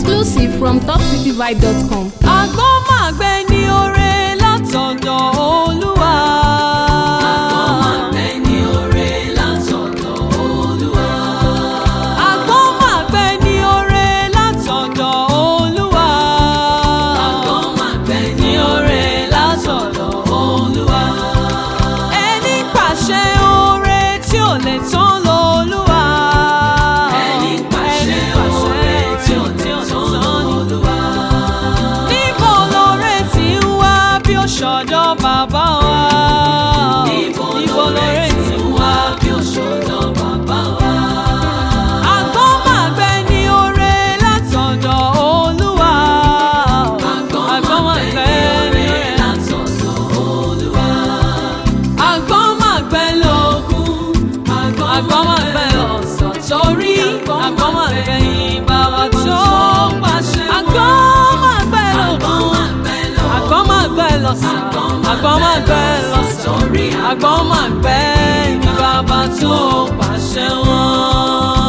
Exclusive from topcityvibe.com. Àgbọ̀n máa gbẹ ní oore látọ̀dọ̀ Olúwa. Àgbọ̀n máa gbẹ ní oore látọ̀dọ̀ Olúwa. Àgbọ̀n máa gbẹ ní oore látọ̀dọ̀ Olúwa. Àgbọ̀n máa gbẹ ní oore látọ̀dọ̀ Olúwa. Ẹni pàṣẹ oore tí ò lè tán l'Olúwa. Ẹni pàṣẹ oore tí ò lè tán l'Olúwa. Níbo lóore tí ń wá bí ó ṣọ̀dọ̀ bàbá wa? Níbo lóore tí ń wá bí ó ṣọ̀dọ̀ bàbá wa? Àgbọ̀n máa gbẹ ní oore látọ̀dọ̀ Olúwa. Àgbọ̀n máa gbẹ ní oore látọ̀dọ̀ Olúwa. Àgbọ̀n máa gbẹ lógún, àgbọ̀n máa gbẹ lọ́sàn torí àgbọ̀n máa gbẹ yìn bàbá tó pàṣẹ. Àgbọ̀n máa gbẹ lógún, àgbọ̀n máa gbẹ lọ́sàn, àgbọ̀n máa gbẹ lọ́sàn torí àgbọ̀n máa gbẹ yìn bàbá tó pàṣẹ wọn.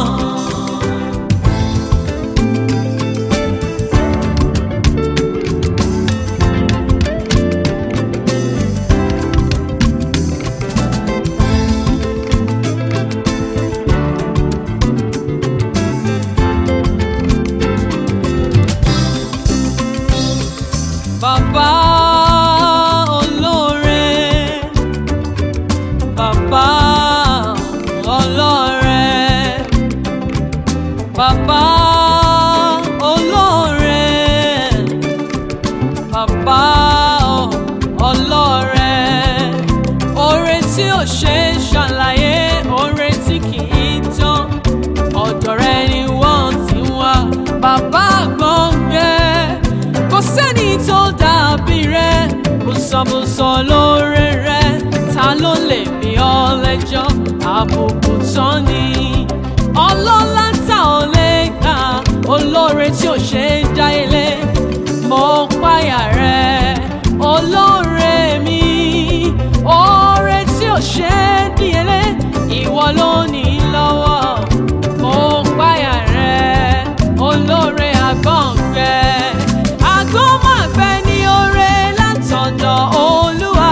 Bàbá olóore, bàbá olóore, bàbá olóore, bàbá olóore, oore tí ò ṣe é ṣàlàyé, oore tí kì í tán, ọ̀dọ̀ rẹ ni wọ́n ti wá. Bàbá gbọ̀ngbẹ, kò sẹ́ni tó dàbí rẹ, bùsọ̀bùsọ̀ lóore rẹ, ta ló lè bí ọ lẹ́jọ́? Àbùkù tán ni ọlọ́lá tá ò lè kà, olóore tí ò ṣe é dá ilé. Mo páyà rẹ, olóore mi, oore tí ò ṣe é díyelé, ìwọ ló ní lọ́wọ́. Mo páyà rẹ, olóore àgbọ̀ngbẹ. Àgbọ̀n máa gbẹ ní oore látọ̀dọ̀ Olúwa.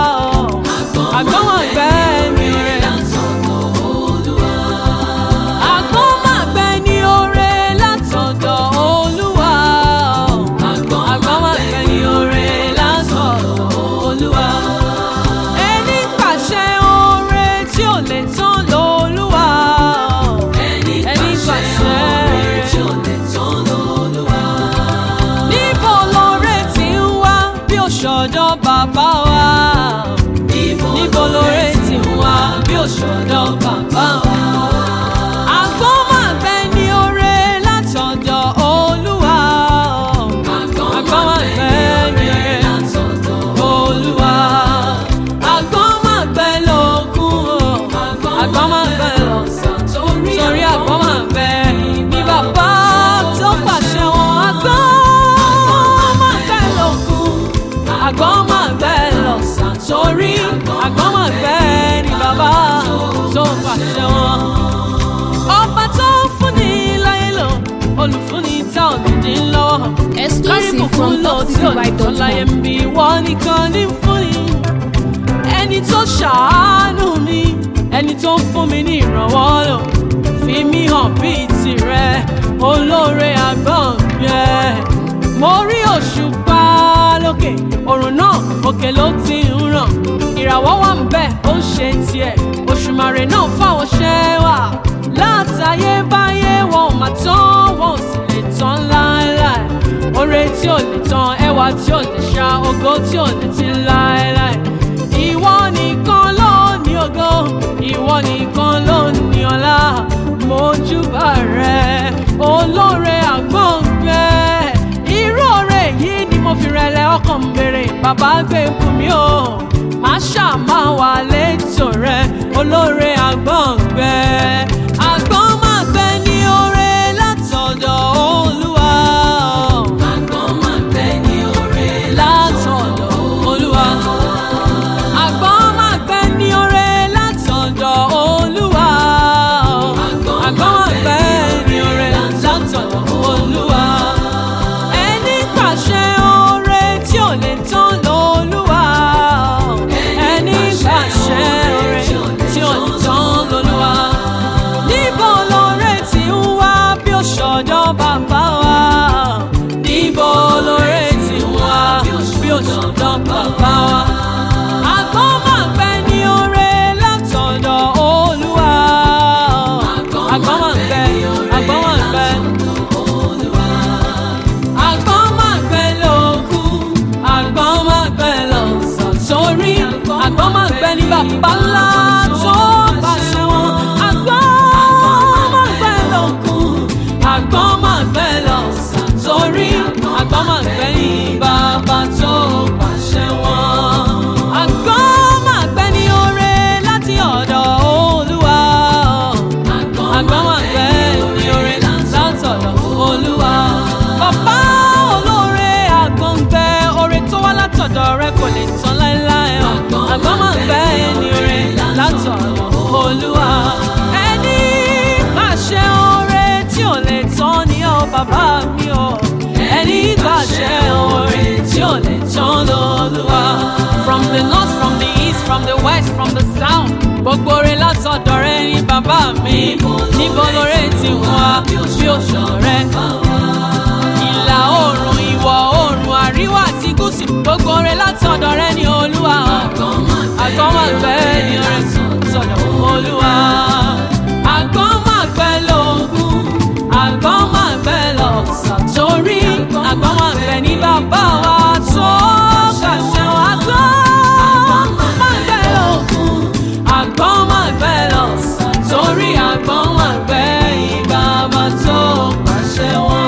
Àgbọ̀n máa gbẹ ní oore látọ̀dọ̀ Olúwa. Àgbọ̀n máa gbẹ ní oore látọ̀dọ̀ Olúwa. Àgbọ̀n máa gbẹ ní oore látọ̀dọ̀ Olúwa. Ẹni pàṣẹ oore tí ò lè tán l'Olúwa. Ẹni pàṣẹ oore tí ò lè tán l'Olúwa. Níbo lóore tí ń wá bí ó ṣọ̀dọ̀ bàbá wa? Níbo lóore tí ń wá bí ó ṣọ̀dọ̀ bàbá wa? Àgbọ̀n máa gbẹ ní oore látọ̀dọ̀ Olúwa. Àgbọ̀n máa gbẹ ní oore látọ̀dọ̀ Olúwa. Àgbọ̀n máa gbẹ lógún, àgbọ̀n máa gbẹ lọ́sàn torí àgbọ̀n máa gbẹ ní bàbá tó pàṣẹ wọn. Àgbọ̀n máa gbẹ lógún, àgbọ̀n máa gbẹ lọ́sàn torí àgbọ̀n máa gbẹ ní bàbá tó pàṣẹ wọn. Ọba tó fúnni láyé lò, olùfúnni tá ò ní dín lọ́wọ́. Exclusive from topcityvibe.com. Láyé ń bí wọ́n nìkan ní fúnni. Ẹni tó ṣàánú mi, ẹni tó fún mi ní ìrànwọ́ lò, fi mí hàn bíi tirẹ̀, olóore àgbọ̀ngbẹ. Mo rí òṣùpá lókè, òrùn náà òkè ló ti ń ràn, ìràwọ̀ wà ń bẹ̀ ó ń ṣe tiẹ̀, òṣùmàrè náà fáwọn ṣẹ́ wà. Látayébáyé wọn ò mà tán, wọn ò sì lè tán láéláé. Oore tí ò lè tán, ẹwà tí ò lè ṣá, ògo tí ò lè ti láéláé. Ìwọ nìkan ló ní ògo, ìwọ nìkan ló ní ọlá. Mójúbà rẹ, olóore àgbọ̀ngbẹ. Irú oore yìí ni mo fi rẹ̀lẹ̀ ọkàn ń béèrè, bàbá gbé fún mi o. Má ṣàmà wà létò rẹ, olóore àgbọ̀ngbẹ. Àgbọ̀n máa gbẹ ní oore látọ̀dọ̀ Olúwa. Àgbọ̀n máa gbẹ ní oore Látọ̀dọ̀ Olúwa. Àgbọ̀n máa gbẹ ní oore látọ̀dọ̀ Olúwa. Àgbọ̀n máa gbẹ ní oore látọ̀dọ̀ Olúwa. tí ò lè tán ni ó bàbá mi o. Ẹni pàṣẹ oore tí ò lè tán lọ́lúwa. From the north, from the east, from the west, from the south. Gbogbo rẹ̀ látọ̀dọ̀ rẹ ni bàbá mi. Níbo lóore ti wá bí òṣùwọ̀n rẹ? Ìlà oòrùn, ìwọ̀ oòrùn, àríwá àti gúúsù. Gbogbo rẹ̀ látọ̀dọ̀ rẹ ni Olúwa. Àgbọ̀nmágbẹ́ ni ọrẹ sọ̀dọ̀ Olúwa. Àgbọ̀nmágbẹ́ lógún, àgbọ̀nmágbẹ́ lọ̀sà. Torí àgbọ̀nmágbẹ́ ni bàbá wa tó pàṣẹ wa. Àgbọ̀nmágbẹ́ lógún, àgbọ̀nmágbẹ́ lọ̀sà. Torí àgbọ̀nmágbẹ́ ni bàbá tó pàṣẹ wọn.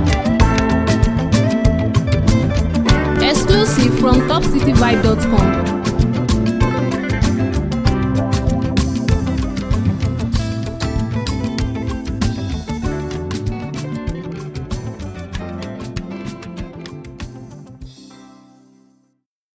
Exclusive from topcityvibe.com.